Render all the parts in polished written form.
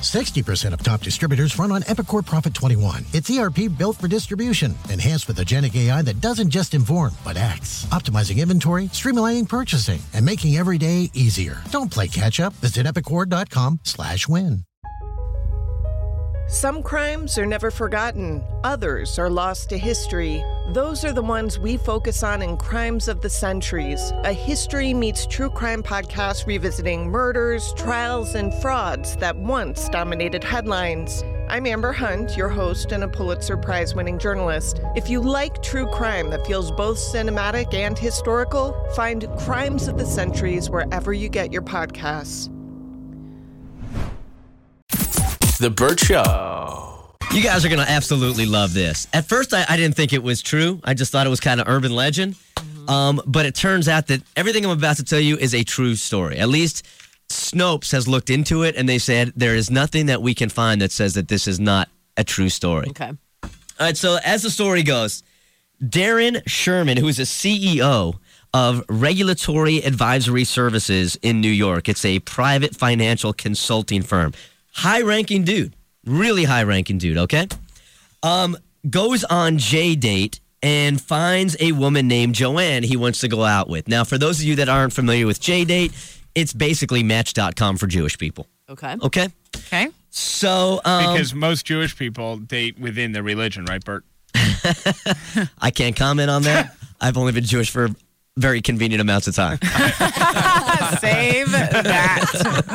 60% of top distributors run on Epicor Profit 21. It's ERP built for distribution, enhanced with agentic AI that doesn't just inform, but acts. Optimizing inventory, streamlining purchasing, and making every day easier. Don't play catch-up. Visit epicor.com/win. Some crimes are never forgotten. Others are lost to history. Those are the ones we focus on in Crimes of the Centuries, a history meets true crime podcast revisiting murders, trials, and frauds that once dominated headlines. I'm Amber Hunt, your host and a Pulitzer Prize-winning journalist. If you like true crime that feels both cinematic and historical, find Crimes of the Centuries wherever you get your podcasts. The Burt Show. You guys are going to absolutely love this. At first, I didn't think it was true. I just thought it was kind of urban legend. But it turns out that everything I'm about to tell you is a true story. At least Snopes has looked into it, and they said there is nothing that we can find that says that this is not a true story. Okay. All right, so as the story goes, Darren Sherman, who is a CEO of Regulatory Advisory Services in New York. It's a private financial consulting firm. High-ranking dude. Really high-ranking dude, okay? Goes on JDate and finds a woman named Joanne he wants to go out with. Now, for those of you that aren't familiar with JDate, it's basically Match.com for Jewish people. Okay. Okay? Okay. So, because most Jewish people date within their religion, right, Bert? I can't comment on that. I've only been Jewish for very convenient amounts of time. Save that.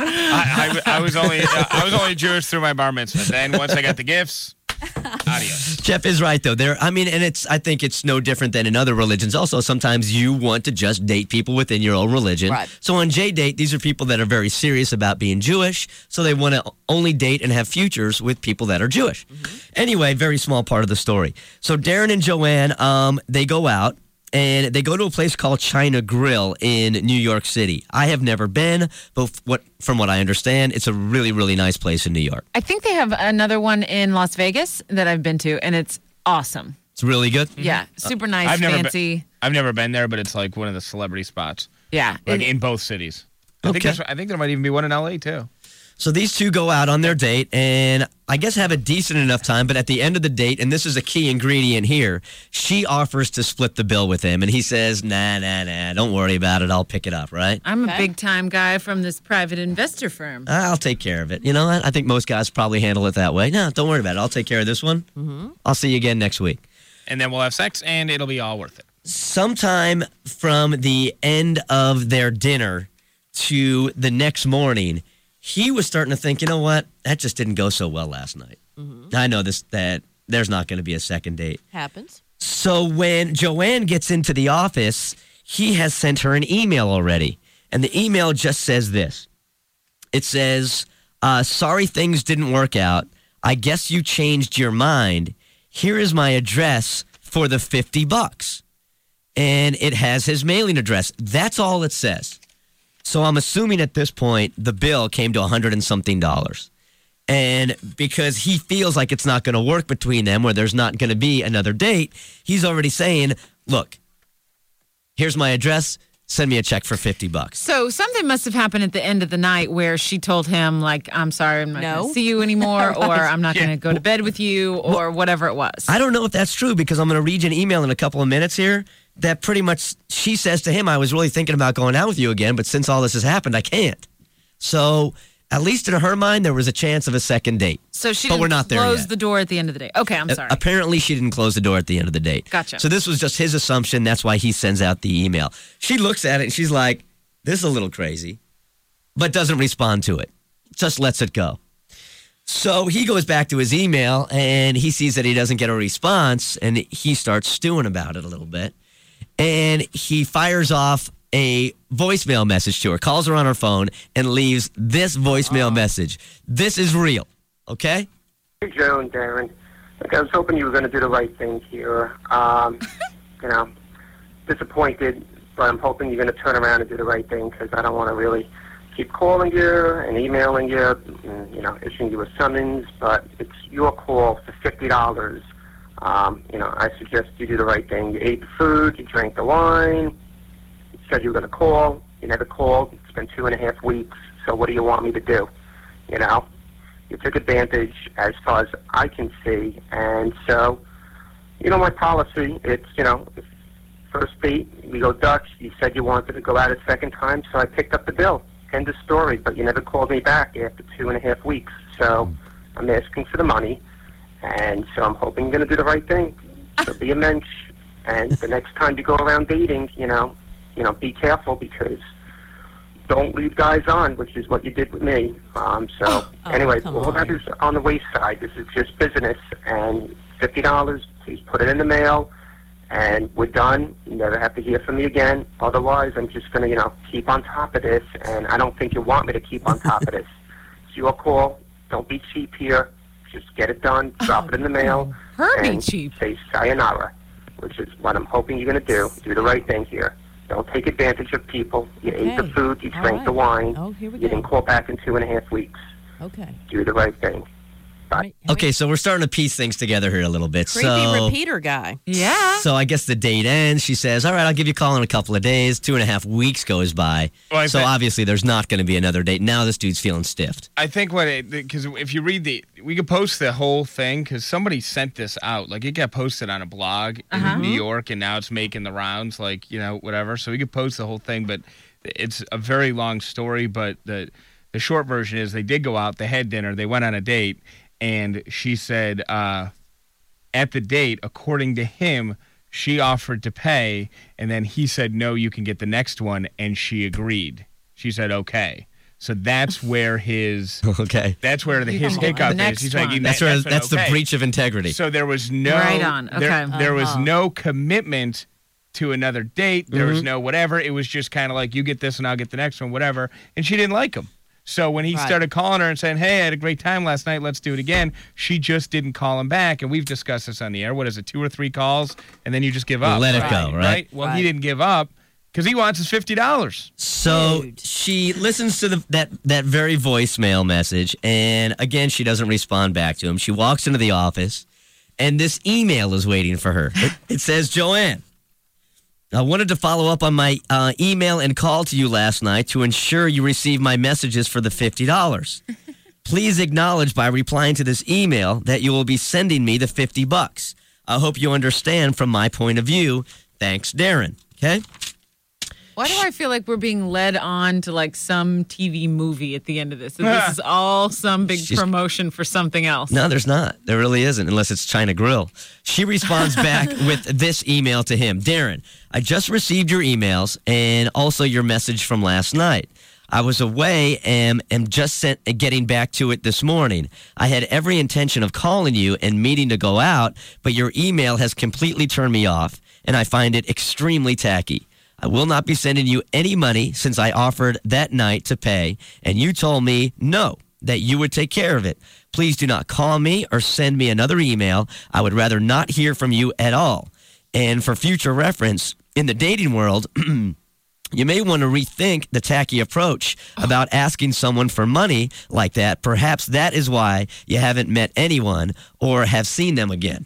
I was only Jewish through my bar mitzvah. Then once I got the gifts, adios. Jeff is right though. I think it's no different than in other religions. Also, sometimes you want to just date people within your own religion. Right. So on JDate, these are people that are very serious about being Jewish. So they want to only date and have futures with people that are Jewish. Mm-hmm. Anyway, very small part of the story. So Darren and Joanne, they go out. And they go to a place called China Grill in New York City. I have never been, but from what I understand, it's a really, really nice place in New York. I think they have another one in Las Vegas that I've been to, and it's awesome. It's really good? Yeah, super nice, fancy. I've never been there, but it's like one of the celebrity spots. Yeah. Like in both cities. Okay. I think there might even be one in L.A., too. So these two go out on their date and I guess have a decent enough time, but at the end of the date, and this is a key ingredient here, she offers to split the bill with him, and he says, nah, don't worry about it, I'll pick it up, right? I'm a big-time guy from this private investor firm. I'll take care of it. You know what? I think most guys probably handle it that way. No, don't worry about it, I'll take care of this one. Mm-hmm. I'll see you again next week. And then we'll have sex, and it'll be all worth it. Sometime from the end of their dinner to the next morning, he was starting to think, you know what? That just didn't go so well last night. Mm-hmm. I know that there's not going to be a second date. Happens. So when Joanne gets into the office, he has sent her an email already. And the email just says this. It says, sorry things didn't work out. I guess you changed your mind. Here is my address for the $50. And it has his mailing address. That's all it says. So I'm assuming at this point, the bill came to $100 and something. And because he feels like it's not going to work between them, or there's not going to be another date, he's already saying, look, here's my address. Send me a check for $50. So something must have happened at the end of the night where she told him, like, I'm sorry, I'm not going to see you anymore, right. Or I'm not going to go to bed with you, or whatever it was. I don't know if that's true, because I'm going to read you an email in a couple of minutes here that pretty much she says to him, I was really thinking about going out with you again, but since all this has happened, I can't. So at least in her mind, there was a chance of a second date. So she but didn't we're not there close yet. The door at the end of the day. Okay, I'm sorry. Apparently, she didn't close the door at the end of the date. Gotcha. So this was just his assumption. That's why he sends out the email. She looks at it and she's like, this is a little crazy, but doesn't respond to it. Just lets it go. So he goes back to his email and he sees that he doesn't get a response, and he starts stewing about it a little bit. And he fires off a voicemail message to her, calls her on her phone, and leaves this voicemail message. This is real, okay? Hey, Joe and Darren. Look, I was hoping you were going to do the right thing here. Disappointed, but I'm hoping you're going to turn around and do the right thing, because I don't want to really keep calling you and emailing you and, issuing you a summons, but it's your call for $50. I suggest you do the right thing. You ate the food, you drank the wine, you said you were going to call, you never called, it's been 2.5 weeks, so what do you want me to do? You took advantage as far as I can see. And so, my policy, it's, first date, we go Dutch. You said you wanted to go out a second time, so I picked up the bill. End of story. But you never called me back after 2.5 weeks. So I'm asking for the money. And so I'm hoping you're going to do the right thing. So be a mensch. And the next time you go around dating, be careful, because don't leave guys on, which is what you did with me. Anyway, all that is on the wayside. This is just business. And $50, please put it in the mail. And we're done. You never have to hear from me again. Otherwise, I'm just going to, keep on top of this. And I don't think you want me to keep on top of this. It's your call. Don't be cheap here. Just get it done. Drop it in the mail. And cheap. Say sayonara, which is what I'm hoping you're going to do. Do the right thing here. Don't take advantage of people. You ate the food. You drank the wine. Oh, here we you go. didn't call back in 2.5 weeks. Okay. Do the right thing. Bye. Okay, so we're starting to piece things together here a little bit. Creepy repeater guy. Yeah. So I guess the date ends. She says, all right, I'll give you a call in a couple of days. 2.5 weeks goes by. Well, so obviously there's not going to be another date. Now this dude's feeling stiffed. I think because if you read we could post the whole thing, because somebody sent this out. Like, it got posted on a blog in New York, and now it's making the rounds, whatever. So we could post the whole thing, but it's a very long story. But the short version is they did go out, they had dinner, they went on a date, and she said at the date, according to him, she offered to pay, and then he said, no, you can get the next one, and she agreed. She said, okay. So that's where his That's where his hiccup is. He's like, that's the breach of integrity. So there was no right on. Okay. There was no commitment to another date. There was no whatever. It was just kind of like, you get this and I'll get the next one, whatever. And she didn't like him. So when he started calling her and saying, hey, I had a great time last night, let's do it again, she just didn't call him back. And we've discussed this on the air. What is it, 2 or 3 calls? And then you just give up. Let it go, right? Well, he didn't give up because he wants his $50. So she listens to that very voicemail message, and again, she doesn't respond back to him. She walks into the office, and this email is waiting for her. It says, Joanne, I wanted to follow up on my email and call to you last night to ensure you received my messages for the $50. Please acknowledge by replying to this email that you will be sending me the $50. I hope you understand from my point of view. Thanks, Darren. Okay? Why do I feel like we're being led on to some TV movie at the end of this? So this is all some big promotion for something else. No, there's not. There really isn't, unless it's China Grill. She responds back with this email to him. Darren, I just received your emails and also your message from last night. I was away and am just getting back to it this morning. I had every intention of calling you and meeting to go out, but your email has completely turned me off, and I find it extremely tacky. I will not be sending you any money since I offered that night to pay, and you told me no, that you would take care of it. Please do not call me or send me another email. I would rather not hear from you at all. And for future reference, in the dating world, you may want to rethink the tacky approach about asking someone for money like that. Perhaps that is why you haven't met anyone or have seen them again.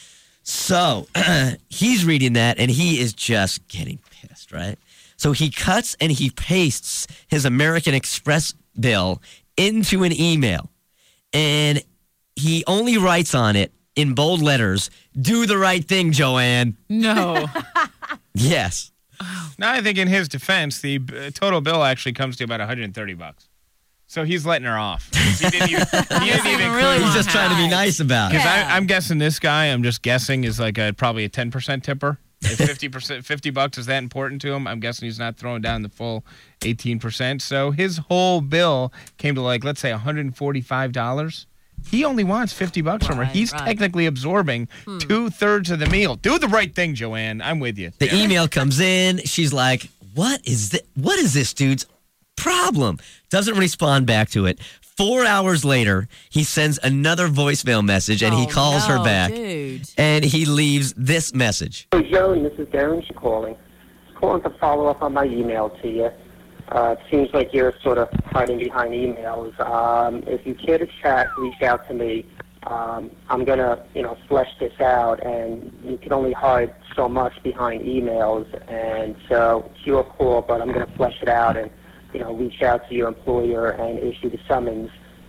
So he's reading that, and he is just getting pissed, right? So he cuts and he pastes his American Express bill into an email, and he only writes on it in bold letters, do the right thing, Joanne. No. Yes. Now, I think in his defense, the total bill actually comes to about $130. So he's letting her off. He didn't even He's just trying to be nice about it. Because I'm guessing this guy, I'm just guessing, is probably a 10% tipper. If $50 is that important to him, I'm guessing he's not throwing down the full 18%. So his whole bill came to let's say $145. He only wants $50 from her. He's technically absorbing 2/3 of the meal. Do the right thing, Joanne. I'm with you. The email comes in. She's like, what is this dude's problem? Doesn't respond back to it. 4 hours later, he sends another voicemail message, and he calls her back. Dude. And he leaves this message. Hey, Joan, this is Darren calling. Calling to follow up on my email to you. It seems like you're sort of hiding behind emails. If you care to chat, reach out to me. I'm going to, flesh this out, and you can only hide so much behind emails. And so it's your call, but I'm going to flesh it out and, reach out to your employer and issue the summons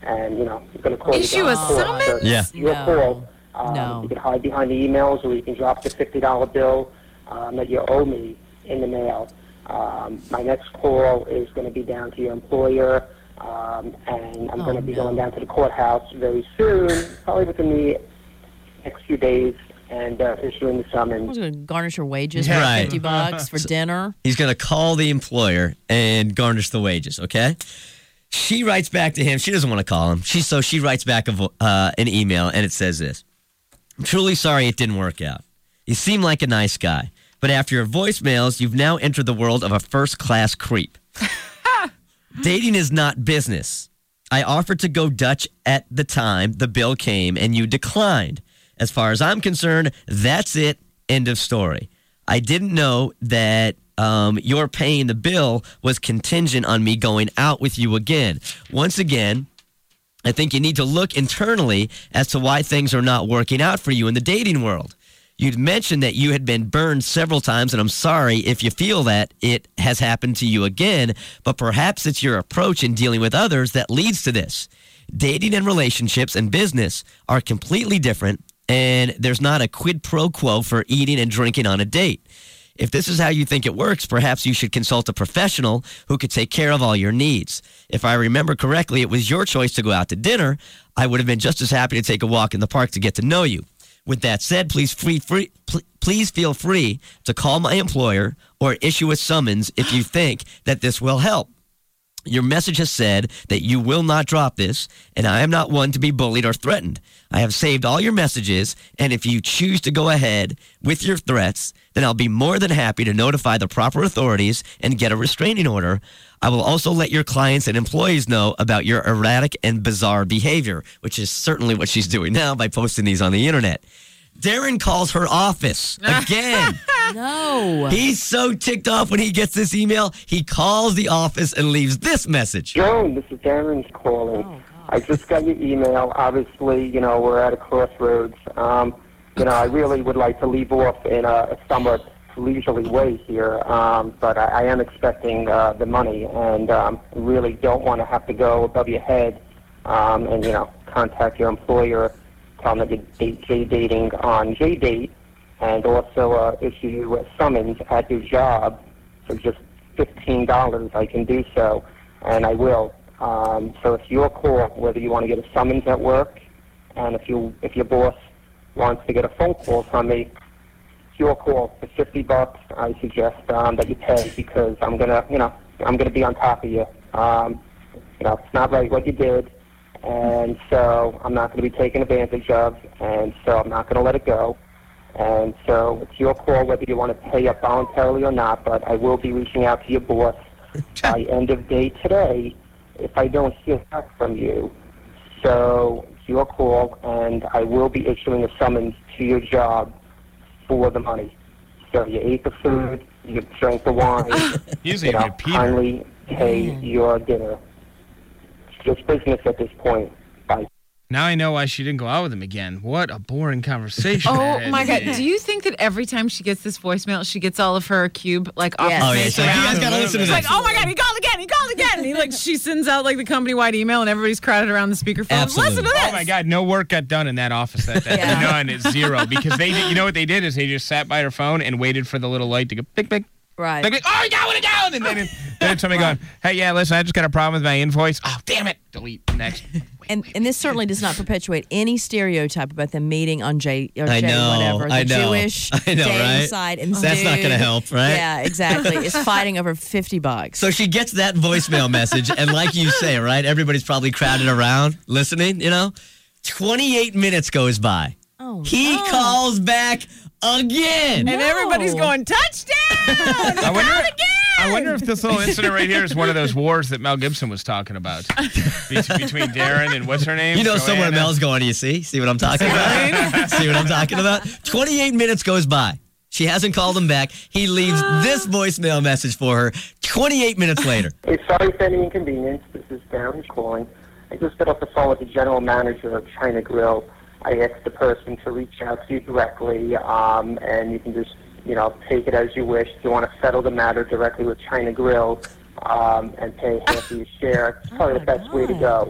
and, you know, I'm going to call Issue you a down court. summons? So Yeah. your No. call. No. You can hide behind the emails, or you can drop the $50 bill that you owe me in the mail. My next call is going to be down to your employer, and I'm going to be going down to the courthouse very soon, probably within the next few days, and issuing the I summons. was going to garnish her wages Yeah. for Right. $50 for dinner. He's going to call the employer and garnish the wages, okay? She writes back to him. She doesn't want to call him. She writes back an email, and it says this. I'm truly sorry it didn't work out. You seem like a nice guy, but after your voicemails, you've now entered the world of a first-class creep. Dating is not business. I offered to go Dutch at the time the bill came, and you declined. As far as I'm concerned, that's it. End of story. I didn't know that your paying the bill was contingent on me going out with you again. Once again, I think you need to look internally as to why things are not working out for you in the dating world. You'd mentioned that you had been burned several times, and I'm sorry if you feel that it has happened to you again, but perhaps it's your approach in dealing with others that leads to this. Dating and relationships and business are completely different, and there's not a quid pro quo for eating and drinking on a date. If this is how you think it works, perhaps you should consult a professional who could take care of all your needs. If I remember correctly, it was your choice to go out to dinner. I would have been just as happy to take a walk in the park to get to know you. With that said, please feel free to call my employer or issue a summons if you think that this will help. Your message has said that you will not drop this, and I am not one to be bullied or threatened. I have saved all your messages, and if you choose to go ahead with your threats, then I'll be more than happy to notify the proper authorities and get a restraining order. I will also let your clients and employees know about your erratic and bizarre behavior, which is certainly what she's doing now by posting these on the internet. Darren calls her office again. No. He's so ticked off when he gets this email, he calls the office and leaves this message. Joan, this is Darren calling. Oh, I just got your email. Obviously, you know, we're at a crossroads. You know, I really would like to leave off in a somewhat leisurely way here, but I am expecting the money, and really don't want to have to go above your head and, you know, contact your employer, tell them that you're J-dating on J-Date, and also issue a summons at your job for just $15. I can do so, and I will. So it's your call whether you want to get a summons at work, and if your boss wants to get a phone call from me, it's your call. For $50, I suggest that you pay, because I'm gonna be on top of you. You know, it's not right what you did, and so I'm not going to be taken advantage of, and so I'm not going to let it go. And so it's your call whether you want to pay up voluntarily or not, but I will be reaching out to your boss by end of day today if I don't hear back from you. So it's your call, and I will be issuing a summons to your job for the money. So you ate the food, you drank the wine, Usually Peter. kindly pay your dinner. It's just business at this point. Bye. Now I know why she didn't go out with him again. What a boring conversation. Oh my God! Do you think that every time she gets this voicemail, she gets all of her cube like office Yes. Oh, yeah, mates so you around? guys got to listen to It's this. like, oh my God, he called again, and he she sends out like the company-wide email, and everybody's crowded around the speakerphone. Absolutely. Listen to this. Oh my God! No work got done in that office that day. Yeah. None. It's zero, because they did, you know what they did is they just sat by her phone and waited for the little light to go big, big. Right. Like, oh, you got it down! And then somebody going, hey, yeah, listen, I just got a problem with my invoice. Oh, damn it! Delete. Next. And this certainly does not perpetuate any stereotype about them meeting on J or I J know, whatever. The I know. Jewish I know, dating right? side and That's not dude, gonna help, right? Yeah, exactly. Is fighting over $50. So she gets that voicemail message, and like you say, right, everybody's probably crowded around listening, you know? 28 minutes goes by. Oh, He no. calls back again. And everybody's going, touchdown! I wonder if this little incident right here is one of those wars that Mel Gibson was talking about between Darren and what's her name? You know somewhere Joanna. Mel's going, do you see? See what I'm talking about? See what I'm talking about? 28 minutes goes by. She hasn't called him back. He leaves this voicemail message for her 28 minutes later. Hey, sorry for any inconvenience. This is Darren calling. I just got off the phone with the general manager of China Grill. I asked the person to reach out to you directly, and you can just, you know, take it as you wish. If you want to settle the matter directly with China Grill and pay half of your share, it's probably the best way to go.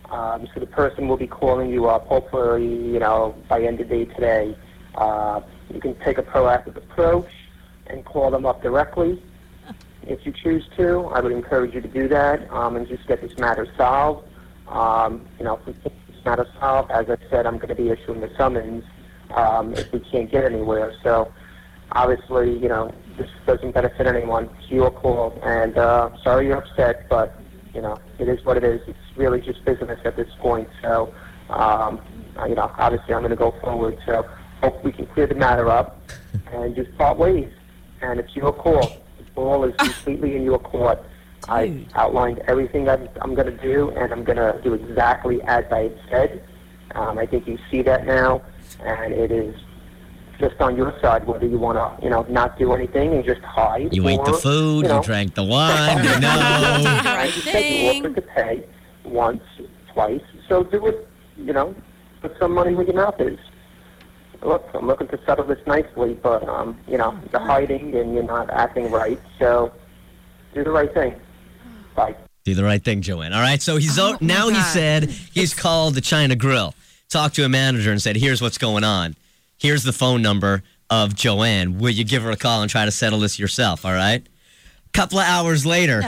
So the person will be calling you up, hopefully, by end of day today. You can take a proactive approach and call them up directly. If you choose to, I would encourage you to do that and just get this matter solved. If we get this matter solved, as I said, I'm going to be issuing the summons if we can't get anywhere. So obviously, this doesn't benefit anyone. It's your call, and sorry you're upset, but, it is what it is. It's really just business at this point. So, obviously I'm going to go forward. So hope we can clear the matter up and just part ways. And it's your call. The ball is completely in your court. I outlined everything that I'm going to do, and I'm going to do exactly as I said. I think you see that now, and it is just on your side whether you want to, not do anything and just hide. You ate the food, you drank the wine, Right, you said you offered to pay once, twice, so do it, put some money where your mouth is. Look, I'm looking to settle this nicely, but, the hiding and you're not acting right, so do the right thing. Bye. Do the right thing, Joanne. All right, so he said he's called the China Grill, talked to a manager and said, here's what's going on. Here's the phone number of Joanne. Will you give her a call and try to settle this yourself, all right? Couple of hours later,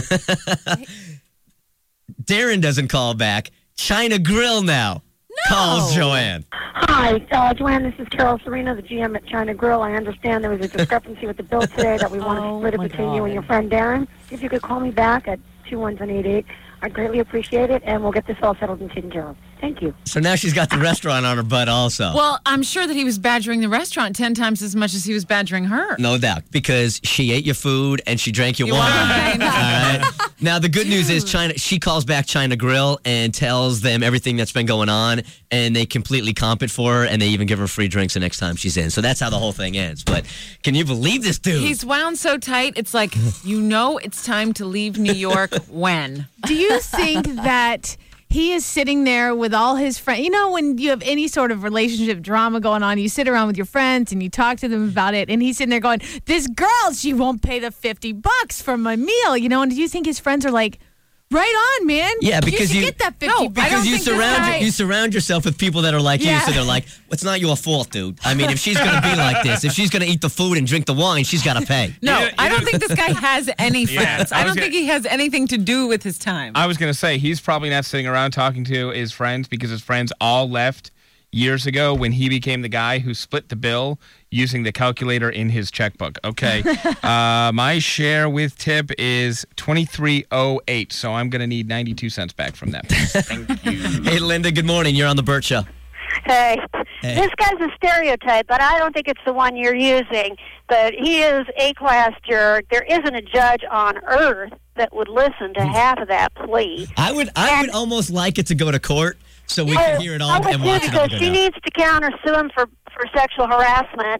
Darren doesn't call back. China Grill now calls Joanne. Hi, Joanne, this is Carol Serena, the GM at China Grill. I understand there was a discrepancy with the bill today that we want to split it between you and your friend Darren. If you could call me back at 21788, I'd greatly appreciate it, and we'll get this all settled and taken care of. Thank you. So now she's got the restaurant on her butt also. Well, I'm sure that he was badgering the restaurant 10 times as much as he was badgering her. No doubt, because she ate your food and she drank your wine. All right. Now, the good news is she calls back China Grill and tells them everything that's been going on, and they completely comp it for her, and they even give her free drinks the next time she's in. So that's how the whole thing ends. But can you believe this dude? He's wound so tight, it's like, it's time to leave New York when? Do you think that he is sitting there with all his friends? When you have any sort of relationship drama going on, you sit around with your friends and you talk to them about it, and he's sitting there going, this girl, she won't pay the $50 for my meal, and do you think his friends are like, right on, man. Yeah, because you get that $50. Because you surround yourself with people that are like you, so they're like, it's not your fault, dude. I mean, if she's going to be like this, if she's going to eat the food and drink the wine, she's got to pay. No, I don't think this guy has any friends. I don't think he has anything to do with his time. I was going to say, he's probably not sitting around talking to his friends because his friends all left years ago when he became the guy who split the bill using the calculator in his checkbook. Okay. My share with tip is $23.08, so I'm going to need 92 cents back from that. Thank you. Hey, Linda, good morning. You're on The Burt Show. Hey, this guy's a stereotype, but I don't think it's the one you're using. But he is A-class jerk. There isn't a judge on earth that would listen to half of that plea. I would almost like it to go to court so we can hear it all and watch it all go She needs to countersue him for sexual harassment.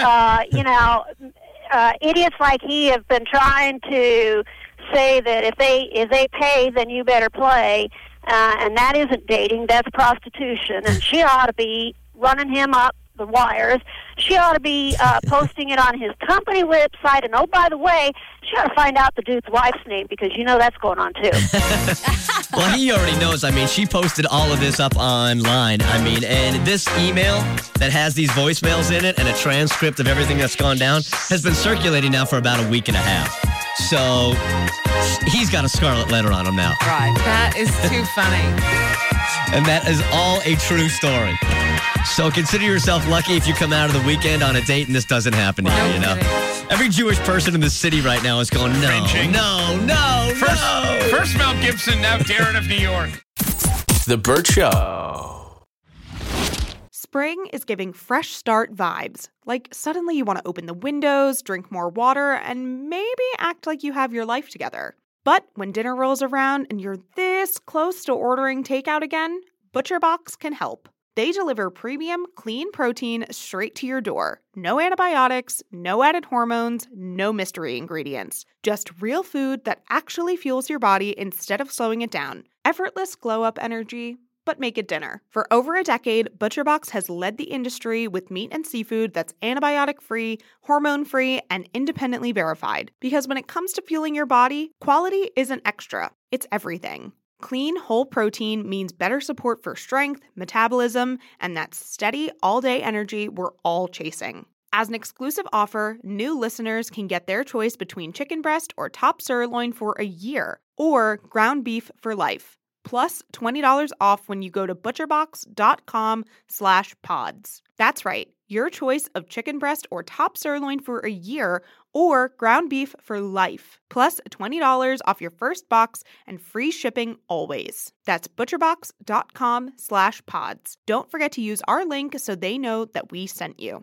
Idiots like he have been trying to say that if they pay, then you better play. And that isn't dating, that's prostitution. And she ought to be running him up the wires. She ought to be posting it on his company website. And, oh, by the way, she ought to find out the dude's wife's name because that's going on, too. Well, he already knows. I mean, she posted all of this up online. I mean, and this email that has these voicemails in it and a transcript of everything that's gone down has been circulating now for about a week and a half. So he's got a scarlet letter on him now. Right. That is too funny. And that is all a true story. So consider yourself lucky if you come out of the weekend on a date and this doesn't happen to you, Every Jewish person in the city right now is going, no. First Mel Gibson, now Darren of New York. The Burt Show. Spring is giving fresh start vibes. Like suddenly you want to open the windows, drink more water, and maybe act like you have your life together. But when dinner rolls around and you're this close to ordering takeout again, ButcherBox can help. They deliver premium, clean protein straight to your door. No antibiotics, no added hormones, no mystery ingredients. Just real food that actually fuels your body instead of slowing it down. Effortless glow-up energy, but make it dinner. For over a decade, ButcherBox has led the industry with meat and seafood that's antibiotic-free, hormone-free, and independently verified. Because when it comes to fueling your body, quality isn't extra, it's everything. Clean, whole protein means better support for strength, metabolism, and that steady, all-day energy we're all chasing. As an exclusive offer, new listeners can get their choice between chicken breast or top sirloin for a year, or ground beef for life. Plus $20 off when you go to butcherbox.com/pods. That's right, your choice of chicken breast or top sirloin for a year, or ground beef for life. Plus $20 off your first box and free shipping always. That's butcherbox.com/pods. Don't forget to use our link so they know that we sent you.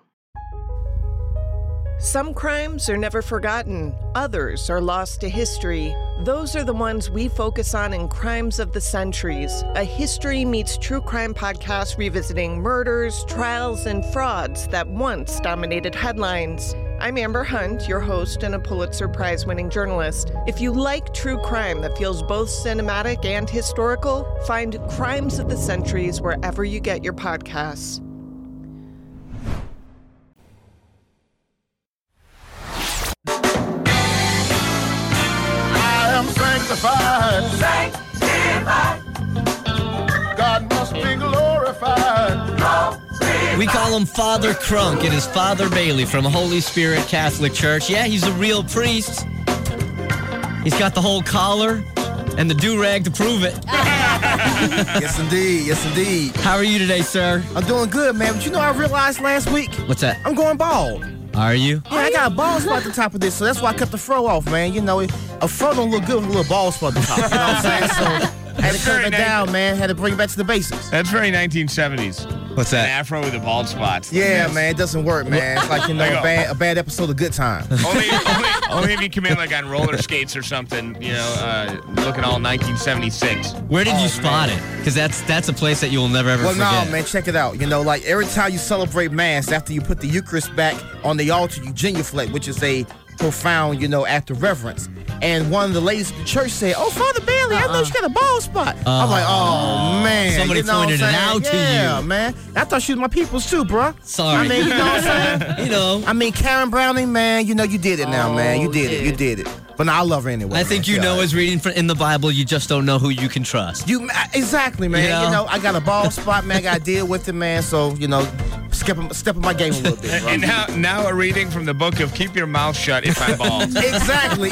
Some crimes are never forgotten. Others are lost to history. Those are the ones we focus on in Crimes of the Centuries, a history meets true crime podcast revisiting murders, trials, and frauds that once dominated headlines. I'm Amber Hunt, your host and a Pulitzer Prize-winning journalist. If you like true crime that feels both cinematic and historical, find Crimes of the Centuries wherever you get your podcasts. Sanctified. God must be glorified. We call him Father Crunk. It is Father Bailey from Holy Spirit Catholic Church. Yeah, he's a real priest. He's got the whole collar and the do-rag to prove it. Yes, indeed. Yes, indeed. How are you today, sir? I'm doing good, man. But you know, I realized last week. What's that? I'm going bald. Are you? Yeah, I got a bald spot at the top of this, so that's why I cut the fro off, man. You know, a fro don't look good with a little bald spot at the top. You know what I'm saying? So I had to cut it down, man. Had to bring it back to the basics. That's very 1970s. What's that? An afro with the bald spots. Yeah, man, it doesn't work, man. It's like, you know, a bad episode of Good Time. only if you come in like on roller skates or something, you know, looking all 1976. Where did you spot it? Because that's a place that you will never ever forget. Well, no, man, check it out. You know, like every time you celebrate Mass, after you put the Eucharist back on the altar, you genuflect, which is a profound, you know, act of reverence. And one of the ladies at the church said, "Oh, Father Bailey, I know you got a bald spot." I'm like, "Oh, man." Somebody pointed it out to you. Yeah, man. I thought she was my people's too, bro. Sorry. I mean, you know what I'm saying? You know. I mean, Karen Browning, man, you know, you did it now, man. You did it. You did it. But no, I love her anyway. I think you know is reading in the Bible, you just don't know who you can trust. Exactly, man. You know, I got a bald spot, man. I got to deal with it, man. So, you know, step in my game a little bit. Bro. And now a reading from the book of Keep Your Mouth Shut If I'm Bald. Exactly.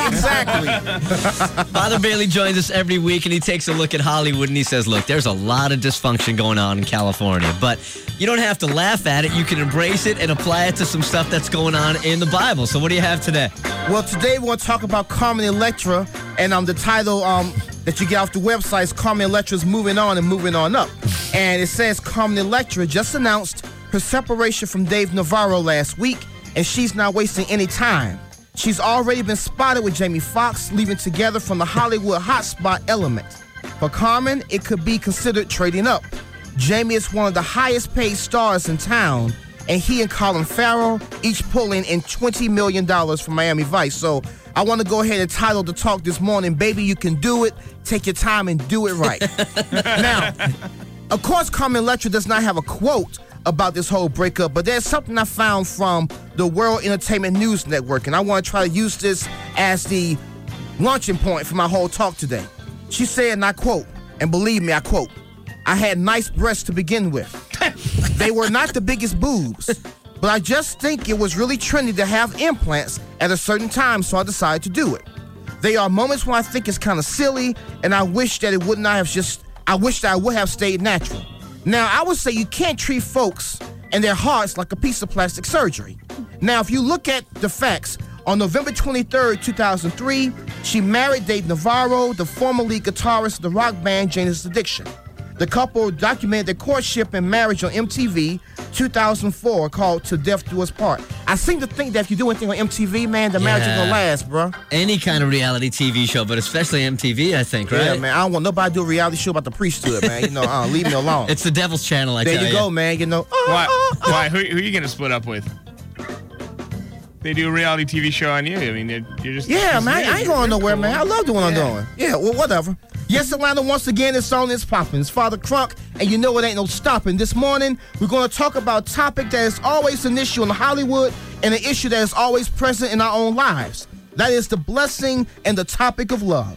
Father Bailey joins us every week, and he takes a look at Hollywood, and he says, look, there's a lot of dysfunction going on in California, but you don't have to laugh at it. You can embrace it and apply it to some stuff that's going on in the Bible. So what do you have today? Well, today we're going to talk about Carmen Electra, and the title that you get off the website is Carmen Electra's Moving On and Moving On Up. And it says Carmen Electra just announced her separation from Dave Navarro last week, and she's not wasting any time. She's already been spotted with Jamie Foxx, leaving together from the Hollywood hotspot Element. For Carmen, it could be considered trading up. Jamie is one of the highest paid stars in town, and he and Colin Farrell each pulling in $20 million from Miami Vice. So I want to go ahead and title the talk this morning, Baby, You Can Do It. Take your time and do it right. Now, of course, Carmen Electra does not have a quote about this whole breakup, but there's something I found from the World Entertainment News Network, and I want to try to use this as the launching point for my whole talk today. She said, and I quote, and believe me, I quote, "I had nice breasts to begin with. They were not the biggest boobs, but I just think it was really trendy to have implants at a certain time, so I decided to do it. There are moments when I think it's kind of silly, and I wish that it would not have I wish that I would have stayed natural. Now, I would say you can't treat folks and their hearts like a piece of plastic surgery. Now, if you look at the facts, on November 23rd, 2003, she married Dave Navarro, the former lead guitarist of the rock band Jane's Addiction. The couple documented their courtship and marriage on MTV 2004 called To Death Do Us Part. I seem to think that if you do anything on MTV, man, the marriage is going to last, bro. Any kind of reality TV show, but especially MTV, I think, right? Yeah, man. I don't want nobody to do a reality show about the priesthood, man. You know, leave me alone. It's the devil's channel, I tell you. There you go, man. You know. Why? Who are you going to split up with? They do a reality TV show on you. I mean, you're just... Yeah, man. I ain't going nowhere, man. I love doing what I'm doing. Yeah, well, whatever. Yes, Atlanta, once again, it's on, it's popping. It's Father Crunk, and you know it ain't no stopping. This morning, we're going to talk about a topic that is always an issue in Hollywood and an issue that is always present in our own lives. That is the blessing and the topic of love.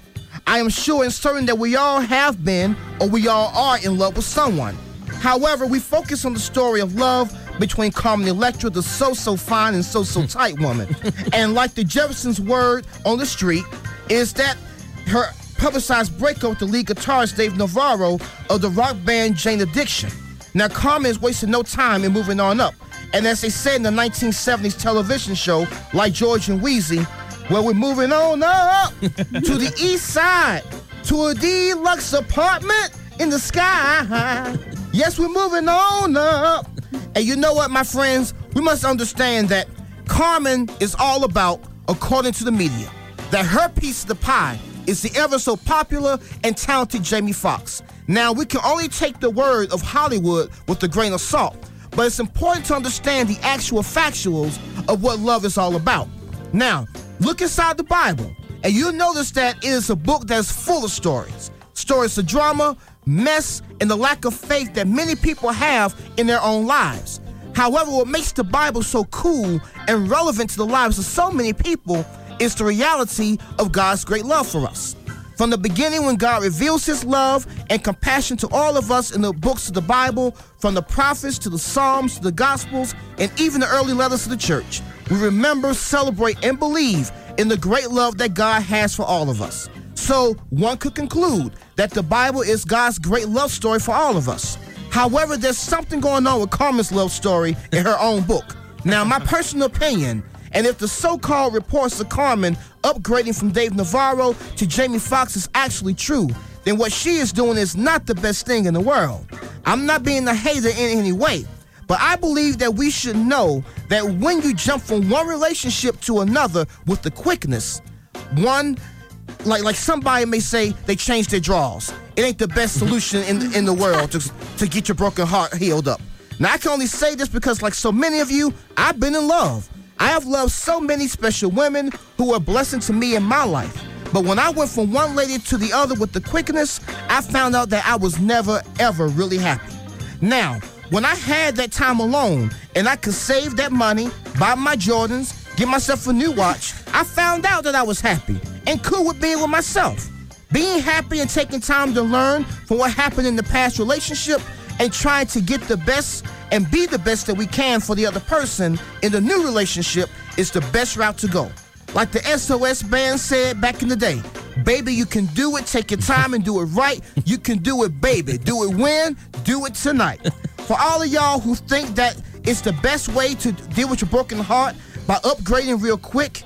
I am sure and certain that we all have been or we all are in love with someone. However, we focus on the story of love between Carmen Electra, the so fine and so tight woman. And like the Jeffersons' word on the street is that her publicized breakup with the lead guitarist Dave Navarro of the rock band Jane Addiction. Now, Carmen is wasting no time in moving on up. And as they said in the 1970s television show, like George and Wheezy, well, we're moving on up to the east side, to a deluxe apartment in the sky. Yes, we're moving on up. And you know what, my friends? We must understand that Carmen is all about, according to the media, that her piece of the pie is the ever so popular and talented Jamie Foxx. Now, we can only take the word of Hollywood with a grain of salt, but it's important to understand the actual factuals of what love is all about. Now, look inside the Bible, and you'll notice that it is a book that's full of stories. Stories of drama, mess, and the lack of faith that many people have in their own lives. However, what makes the Bible so cool and relevant to the lives of so many people is the reality of God's great love for us. From the beginning, when God reveals his love and compassion to all of us in the books of the Bible, from the prophets to the Psalms to the Gospels, and even the early letters to the church, we remember, celebrate, and believe in the great love that God has for all of us. So one could conclude that the Bible is God's great love story for all of us. However, there's something going on with Carmen's love story in her own book. Now, my personal opinion, and if the so-called reports of Carmen upgrading from Dave Navarro to Jamie Foxx is actually true, then what she is doing is not the best thing in the world. I'm not being a hater in any way, but I believe that we should know that when you jump from one relationship to another with the quickness, one, like somebody may say they changed their drawers. It ain't the best solution in the world to get your broken heart healed up. Now, I can only say this because, like so many of you, I've been in love. I have loved so many special women who were a blessing to me in my life. But when I went from one lady to the other with the quickness, I found out that I was never, ever really happy. Now, when I had that time alone and I could save that money, buy my Jordans, get myself a new watch, I found out that I was happy and cool with being with myself. Being happy and taking time to learn from what happened in the past relationship and trying to get the best and be the best that we can for the other person in the new relationship is the best route to go. Like the SOS band said back in the day, baby, you can do it, take your time and do it right. You can do it, baby. Do it when? Do it tonight. For all of y'all who think that it's the best way to deal with your broken heart by upgrading real quick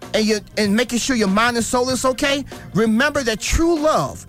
and making sure your mind and soul is okay, remember that true love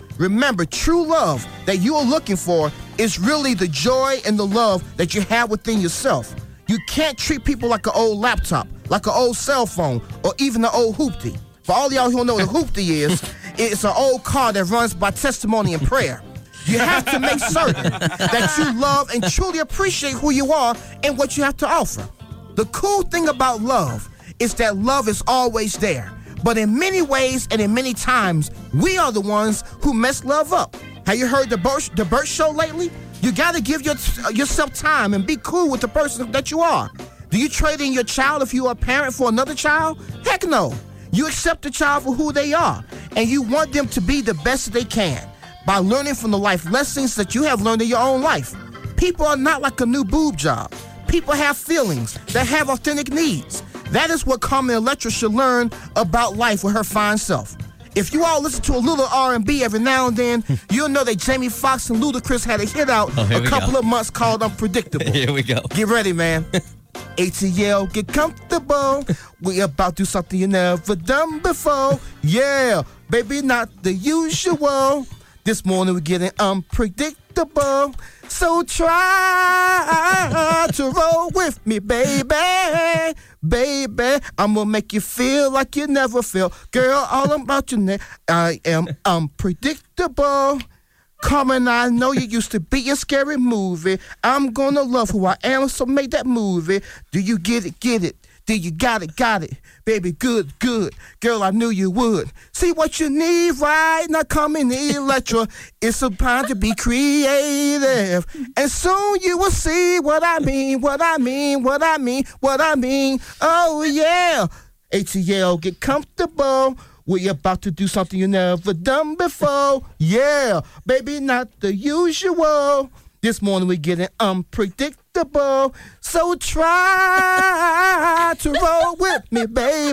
that you are looking for is really the joy and the love that you have within yourself. You can't treat people like an old laptop, like an old cell phone, or even an old hoopty. For all y'all who don't know what a hoopty is, it's an old car that runs by testimony and prayer. You have to make certain that you love and truly appreciate who you are and what you have to offer. The cool thing about love is that love is always there. But in many ways and in many times, we are the ones who mess love up. Have you heard the Burt Show lately? You got to give yourself time and be cool with the person that you are. Do you trade in your child if you are a parent for another child? Heck no. You accept the child for who they are, and you want them to be the best that they can by learning from the life lessons that you have learned in your own life. People are not like a new boob job. People have feelings that have authentic needs. That is what Carmen Electra should learn about life with her fine self. If you all listen to a little R&B every now and then, you'll know that Jamie Foxx and Ludacris had a hit out a couple of months called Unpredictable. Here we go. Get ready, man. ATL, get comfortable. We about to do something you never done before. Yeah, baby, not the usual. This morning we're getting unpredictable. So try to roll with me, baby. Baby, I'm gonna make you feel like you never feel. Girl, all about your neck. I am unpredictable. Carmen, I know you used to be a scary movie. I'm gonna love who I am, so make that movie. Do you get it? Get it? Do you got it? Got it? Baby, good, good. Girl, I knew you would. See what you need right now, Carmen Electra. It's about to be creative. And soon you will see what I mean, what I mean, what I mean, what I mean. Oh, yeah. ATL, get comfortable. We're about to do something you never done before. Yeah, baby, not the usual. This morning we're getting unpredictable. So try to roll with me,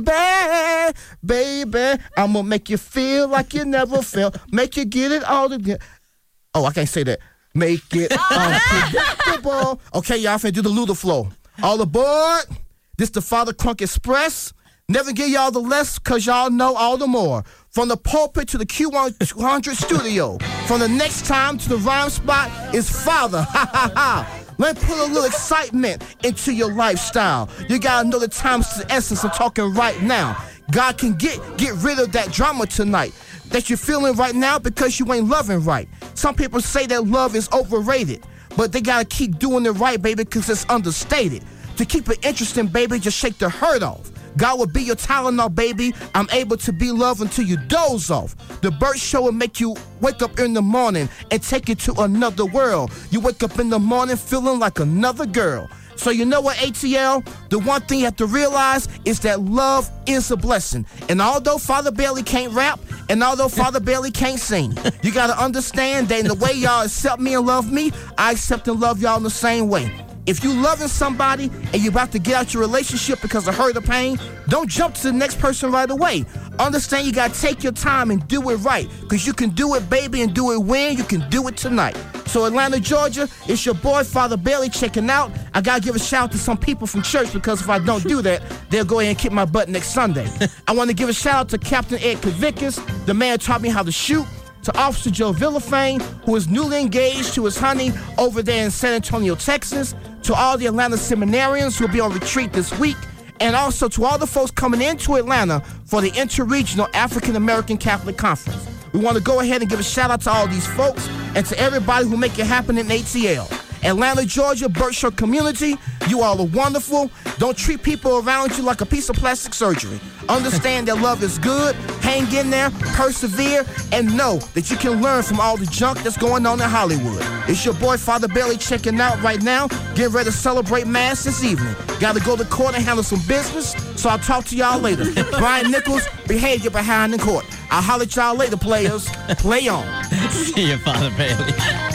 baby. Baby, I'm going to make you feel like you never felt. Make you get it all together. Oh, I can't say that. Make it unpredictable. Okay, y'all finna do the Luda flow. All aboard. This the Father Crunk Express. Never give y'all the less, because y'all know all the more. From the pulpit to the Q100 studio. From the next time to the rhyme spot is Father. Ha, ha, ha. Let me put a little excitement into your lifestyle. You got to know the time's the essence of talking right now. God can get rid of that drama tonight that you're feeling right now because you ain't loving right. Some people say that love is overrated, but they got to keep doing it right, baby, because it's understated. To keep it interesting, baby, just shake the hurt off. God will be your Tylenol, baby. I'm able to be love until you doze off. The Burt Show will make you wake up in the morning and take you to another world. You wake up in the morning feeling like another girl. So you know what, ATL? The one thing you have to realize is that love is a blessing. And although Father Bailey can't rap, and although Father Bailey can't sing, you got to understand that in the way y'all accept me and love me, I accept and love y'all in the same way. If you loving somebody and you're about to get out your relationship because of hurt or pain, don't jump to the next person right away. Understand you got to take your time and do it right, because you can do it, baby, and do it when you can do it tonight. So Atlanta, Georgia, it's your boy, Father Bailey, checking out. I got to give a shout out to some people from church, because if I don't do that, they'll go ahead and kick my butt next Sunday. I want to give a shout out to Captain Ed Kavickas, the man who taught me how to shoot. To Officer Joe Villafane, who is newly engaged to his honey over there in San Antonio, Texas. To all the Atlanta seminarians who will be on retreat this week. And also to all the folks coming into Atlanta for the Interregional African American Catholic Conference. We want to go ahead and give a shout out to all these folks and to everybody who make it happen in ATL. Atlanta, Georgia, Burt Show community, you all are wonderful. Don't treat people around you like a piece of plastic surgery. Understand that love is good, hang in there, persevere, and know that you can learn from all the junk that's going on in Hollywood. It's your boy, Father Bailey, checking out right now. Get ready to celebrate Mass this evening. Got to go to court and handle some business, so I'll talk to y'all later. Brian Nichols, behave your behind in court. I'll holler at y'all later, players. Play on. See you, Father Bailey.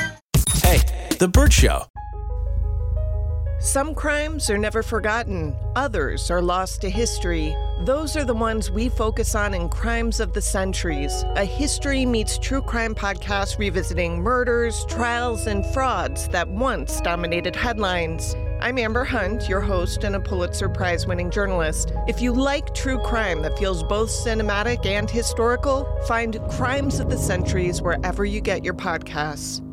Hey, The Burt Show. Some crimes are never forgotten. Others are lost to history. Those are the ones we focus on in Crimes of the Centuries, a history meets true crime podcast revisiting murders, trials, and frauds that once dominated headlines. I'm Amber Hunt, your host and a Pulitzer Prize-winning journalist. If you like true crime that feels both cinematic and historical, find Crimes of the Centuries wherever you get your podcasts.